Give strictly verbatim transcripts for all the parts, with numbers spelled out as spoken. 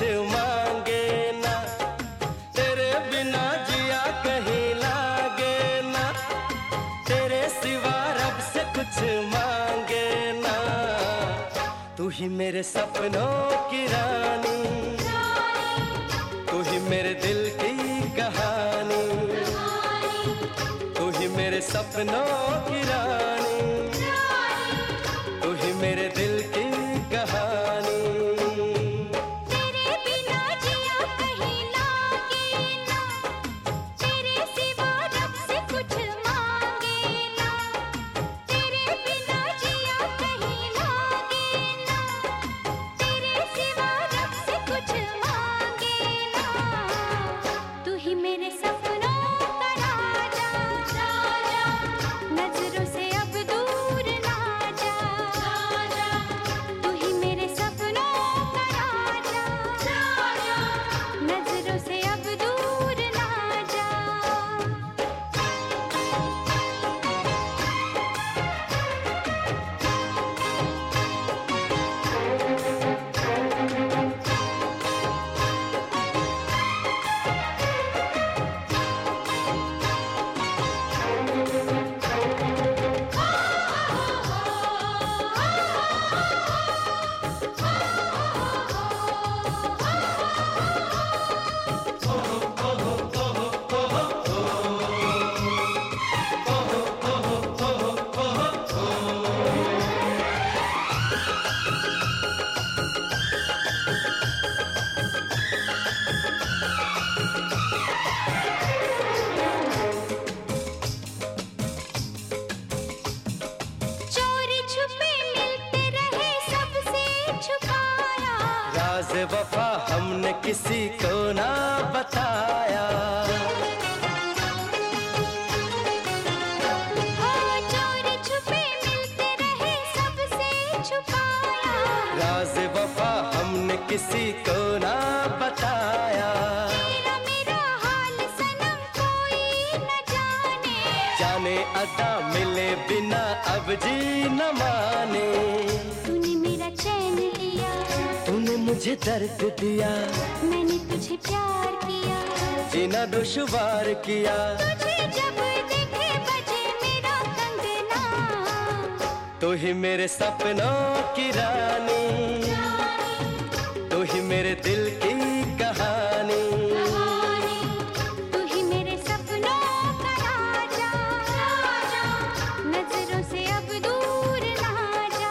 मांगे ना, तेरे बिना जिया कहीं लागे ना, तेरे सिवा रब से कुछ मांगे ना। तू ही मेरे सपनों की रानी, तू ही मेरे दिल की कहानी, तू ही मेरे सपनों की रानी, तू ही मेरे दिल की कहानी। तेरे बिना जिया कहीं लागे ना, तेरे सिवा रब से कुछ मांगे ना, तेरे बिना जिया कहीं लागे ना, तेरे सिवा रब से कुछ मांगे ना। तू ही मेरे सपनों का राजा, राजा, नजरों से अब दूर ना जा, राजा, तू ही मेरे सपनों का राजा, राजा, नजरों से अब दूर ना जा। चोरी छुपे मिलते रहे सबसे छुपाया, राज़ वफा हमने किसी को ना बताया। हो चोरी छुपे मिलते रहे सबसे छुपाया, राज़ वफा हमने किसी को ना बताया। तेरा मेरा हाल सनम कोई न जाने, जाने अता मिले बिना अब जी न माने। तूने मेरा चैन लिया, तूने मुझे दर्द दिया, मैंने तुझे प्यार किया, जीना दुश्वार किया। तुझे जब देखे बजे मेरा कंगना, तू ही मेरे सपनों की रानी, तू ही मेरे दिल की कहानी, तू ही मेरे सपनों का राजा, राजा, नजरों से अब दूर ना जा।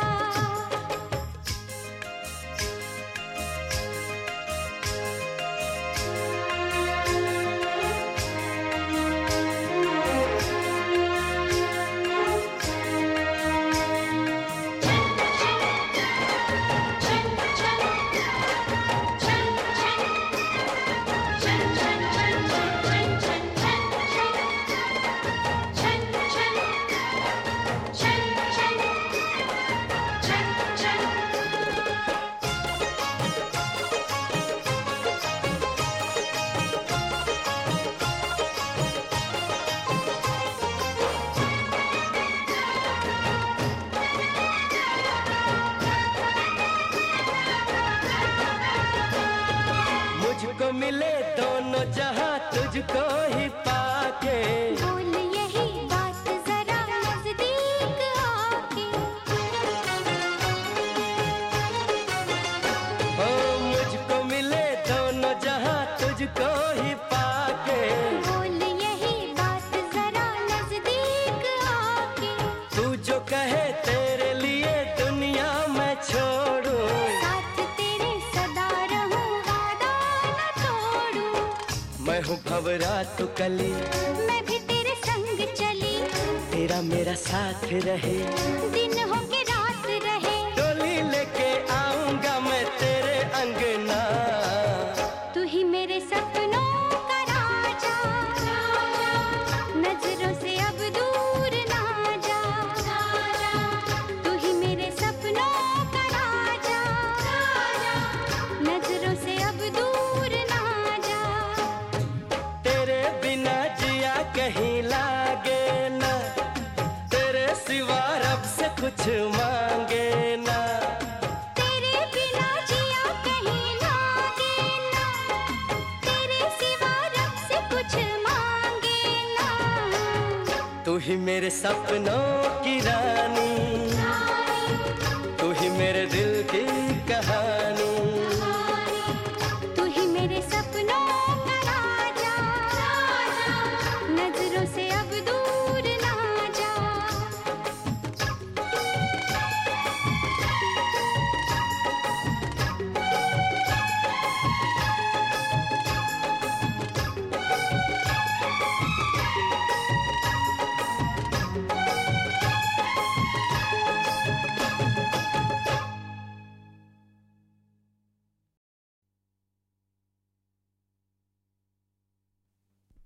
मुझको मिले दोनों जहां तुझको ही पाके। बोल यही बात जरा नजदीक आके, हो मुझको मिले दोनों जहां तुझको ही पाके। बोल यही बात जरा नजदीक आके, तू जो कहे तेरे लिए दुनिया मैं छोड़ूं। साथ तेरे सदा रहूं, वादा न तोड़ूं। मैं हूँ भंवरा तू कली, मैं भी तेरे संग चली, तेरा मेरा साथ रहे। दिन हो के रात रहे, डोली लेके आऊंगा मैं तेरे अंगना। तू ही मेरे सपनों का राजा, राजा, नजरों से अब दूर ना जा, राजा, तू ही मेरे सपनों का राजा, राजा, नजरों से अब दूर ना जा। तेरे बिना जिया कहीं लागे ना, तेरे सिवा रब से ही मेरे सपनों की रानी।